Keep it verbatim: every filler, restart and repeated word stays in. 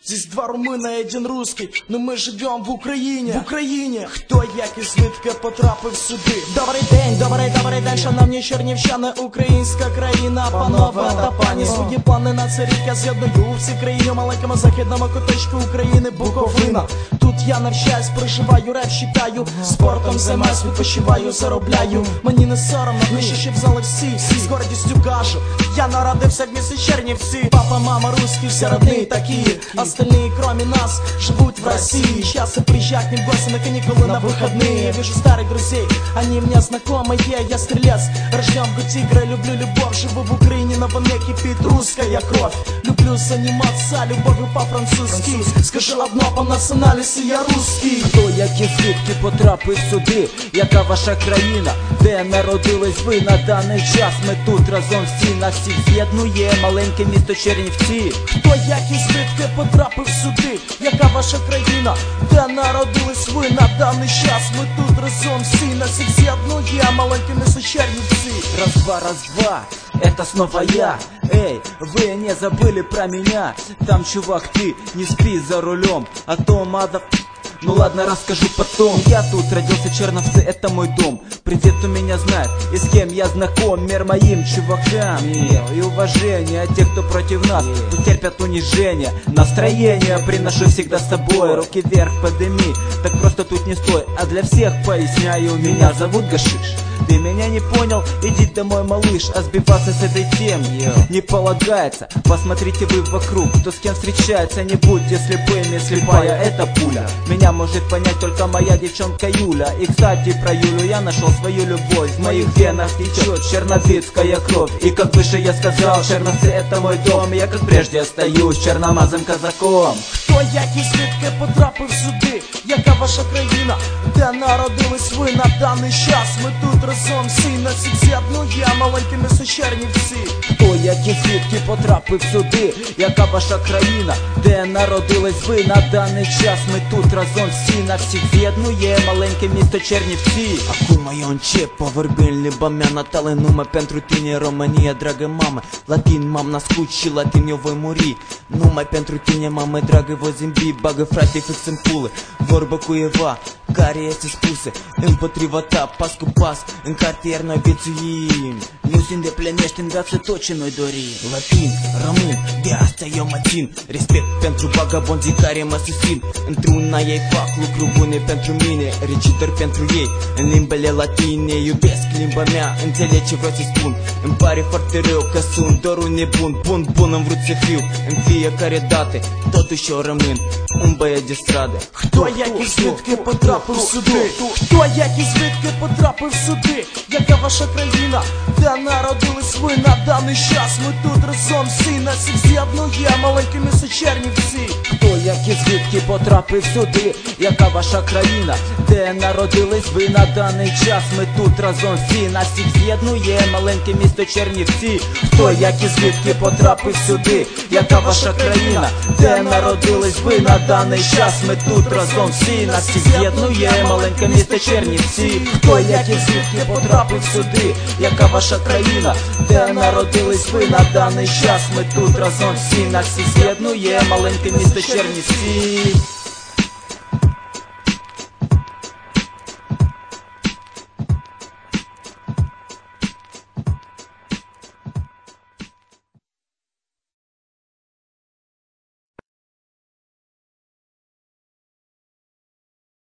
Здесь два румына и один русский, но мы живем в Україні. В Україні. Хто, як і звідки потрапив сюди? Добрий день, добрий, добрий день, шановні чернівчани, українська країна, панове та пані. Свої плани на це рік я з'єдную у всій країні, у маленькому західному куточку України, Буковина. Тут я навчаюсь, проживаю, реп читаю, спортом займаюсь, відпочиваю, заробляю. Мені не соромно, вище, щоб знали всі, з гордістю кажу, я народився в місті Чернівці. Папа, мама русские, все родные такие, остальные кроме нас живут в России. Сейчас я приезжаю к ним в гости на каникулы, на выходные. Я вижу старых друзей, они мне знакомые. Я стрелец, рожден в Гутигра, люблю любовь, живу в Украине, но во мне кипит русская кровь. Люблю заниматься любовью по-французски, скажу одно, по націоналісті я русский. Хто, як і звідки потрапив сюди? Яка ваша країна? Де народились ви на даний час? Ми тут разом всі, нас всіх з'єднує маленьке місто Чернівці. Хто, як і звідки потрапив сюди? Яка ваша країна? Де народились ви на даний час? Ми тут разом всі, нас всіх з'єднує маленьке місто Чернівці. Раз-два, раз-два, это снова я. Эй, вы не забыли про меня? Там, чувак, ты не спи за рулем, а то мада... Ну ладно, расскажу потом. Я тут родился, Черновцы, это мой дом. Привет, у меня знает, и с кем я знаком. Мир моим чувакам, yeah. И уважение от тех, кто против нас, yeah. Пусть терпят унижение. Настроение приношу всегда с собой. Руки вверх подними, так просто тут не стой. А для всех поясняю, меня зовут Гашиш. Ты меня не понял? Иди домой, малыш. А сбиваться с этой темы yeah. не полагается. Посмотрите вы вокруг, кто с кем встречается. Не будьте слепыми, слепая это пуля. Меня может понять только моя девчонка Юля. И кстати про Юлю я нашел свою любовь. В моих венах течет черновицкая кровь. И как выше я сказал, Черновцы это мой дом. Я как прежде остаюсь черномазым казаком. Хто, як і звідки потрапив сюди? Яка ваша країна? Де народились ви на даний час? Ми тут разом всі, нас всіх з'єднує маленьке місто Чернівці. Хто, як і звідки потрапив сюди? Яка ваша країна? Де народились ви на даний час? Ми тут разом всі, нас всіх z'єднує маленьке miesto Чернівці. Acum eu încep vorbind limba mea natală. Numai pentru tine România, dragă mamă. Latin m-am născut și latin eu voi muri. Numai pentru tine, mamă dragă, voi zâmbi. Bagă frate fix în pulă vorbă cuiva care este spusă împotriva ta, pas cu pas. În cartier noi viețuim, nu se îndeplinește în viață tot ce noi dorim. Latin, român, de asta eu mă țin. Respect pentru vagabonzii care mă susțin. Într-una ei fac lucruri bune pentru mine, recitări pentru ei în limbele latine. Iubesc limba mea, înțeleg ce vreau să spun. Îmi pare foarte rău că sunt doar un nebun. Bun, bun am vrut să fiu în fiecare dată, totuși eu rămân un băiat de stradă. Хто, як і звідки потрапив сюди? Хто, як і звідки потрапив сюди? Яка ваша країна? Де народились ви на даний час? Ми тут разом всі, нас всіх з'єднує маленьке місто Чернівці. Хто, як і звідки потрапив сюди? Яка ваша країна? Де народились ви на даний час? Ми тут разом всі, нас всіх з'єднує маленьке місто Чернівці. Хто, як і звідки потрапив сюди? Яка ваша країна? Де народились ви на даний час? Ми тут разом всі, нас всіх з'єднує маленьке місто Чернівці. Хто, як і звідки потрапив сюди? Яка ваша країна? Де народились ви на даний час? Ми тут разом всі, нас всіх з'єднує маленьке місто Чернівці.